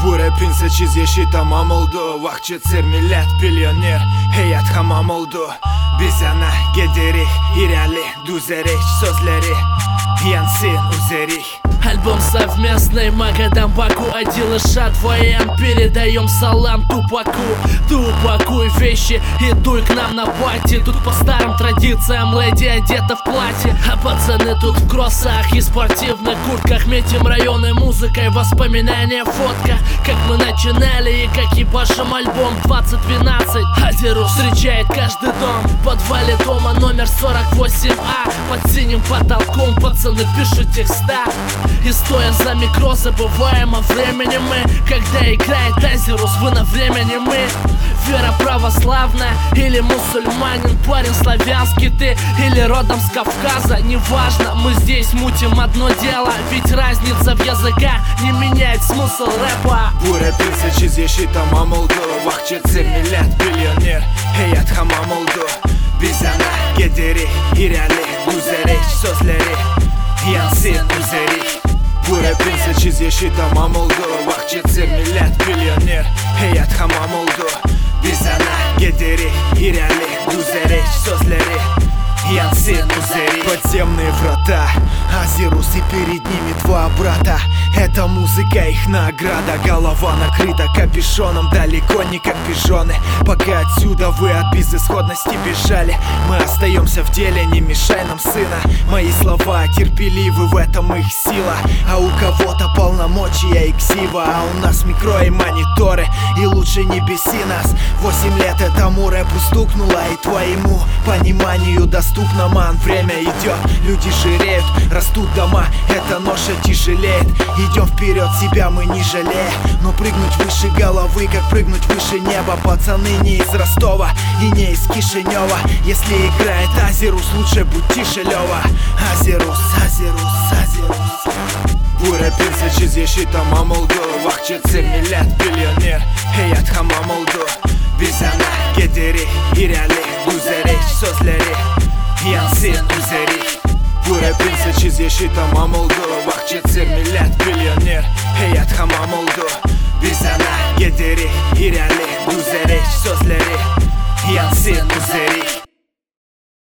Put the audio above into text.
Bu rapin seçiz yeşil tamam oldu. Vakçetser millet milyoner hayat hamam oldu. Biz ana gederik irali düzerek sözleri yansın üzerik. Альбом совместный, Магадан, Баку, Адилыша, твоим передаем салам Тупаку. Тупакуй вещи и дуй к нам на пати. Тут по старым традициям леди одета в платье, а пацаны тут в кроссах и спортивных куртках. Метим районы музыкой, воспоминания, фотка. Как мы начинали и как ебашим альбом 2012. Азерус встречает каждый дом. В подвале дома номер 48А. Под синим потолком пацаны пишут текста. И стоя за микро забываем о времени мы. Когда играет Азерус, вы на времени мы. Вера православная или мусульманин, парень славянский ты или родом с Кавказа, неважно, мы здесь мутим одно дело. Ведь разница в языках не меняет смысл рэпа. Bu rapin seçiz yeşil tamam oldu. Vakçetser millet milyoner hayat hamam oldu. Biz ana gederik irali düzerek sözleri yansın üzerik. Bu rapin seçiz yeşil tamam oldu. Vakçetser millet milyoner hayat hamam oldu. Biz ana gederik irali düzerek sözleri yansın üzerik. Подземные врата, Азерус и перед ними два брата. Это музыка, их награда. Голова накрыта капюшоном, далеко не как пижоны. Пока отсюда вы от безысходности бежали, мы остаемся в деле, не мешай нам, сына. Мои слова терпеливы, в этом их сила. А у кого-то полномочия и ксива, а у нас микро и мониторы. И лучше не беси нас. 8 лет этому рэпу стукнуло, и твоему пониманию доступно, ман. Время идет, люди жиреют, растут дома, эта ноша тяжелеет. Идем вперед, себя мы не жалеем. Но прыгнуть выше головы, как прыгнуть выше неба. Пацаны не из Ростова и не из Кишинева. Если играет Азерус, лучше будь тише, Лёва. Азерус, Азерус, Азерус. Bu rapin seçiz yeşil tamam oldu. Vakçetser millet milyoner hayat hamam oldu. Biz ana gederik irali düzerek sözleri yansın üzerik. Bu rapin seçiz yeşil tamam oldu. Vakçetser millet milyoner hayat hamam oldu.